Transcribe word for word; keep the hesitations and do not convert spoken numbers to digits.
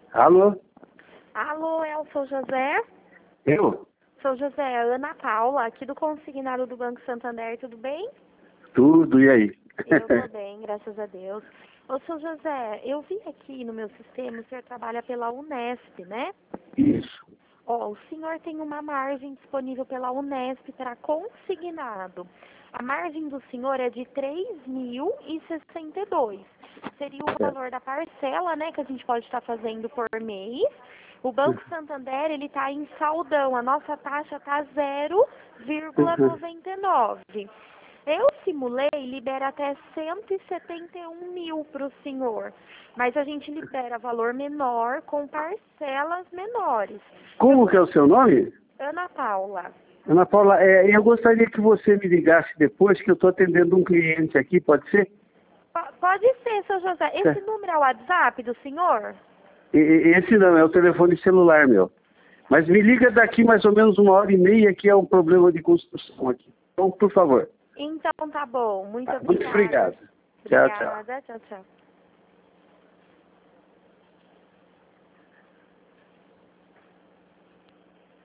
Alô? Alô, é o seu José? Eu? Sou José, Ana Paula, aqui do consignado do Banco Santander, tudo bem? Tudo, e aí? Eu tô bem, graças a Deus. Ô, seu José, eu vi aqui no meu sistema, o senhor trabalha pela Unesp, né? Isso. Ó, o senhor tem uma margem disponível pela Unesp para consignado. A margem do senhor é de três mil e sessenta e dois. Seria o valor da parcela, né, que a gente pode estar fazendo por mês. O Banco Santander, ele está em saldão. A nossa taxa está zero vírgula noventa e nove. Eu simulei, libera até cento e setenta e um mil para o senhor. Mas a gente libera valor menor com parcelas menores. Como que é o seu nome? Ana Paula. Ana Paula, é, eu gostaria que você me ligasse depois, que eu estou atendendo um cliente aqui, pode ser? P- pode ser, seu José. Esse Certo. número é o WhatsApp do senhor? E- e- Esse não, é o telefone celular meu. Mas me liga daqui mais ou menos uma hora e meia, que é um problema de construção aqui. Então, por favor. Então tá bom. Muito Tá, muito obrigada. obrigado. Tchau, tchau. Obrigada. Tchau, tchau.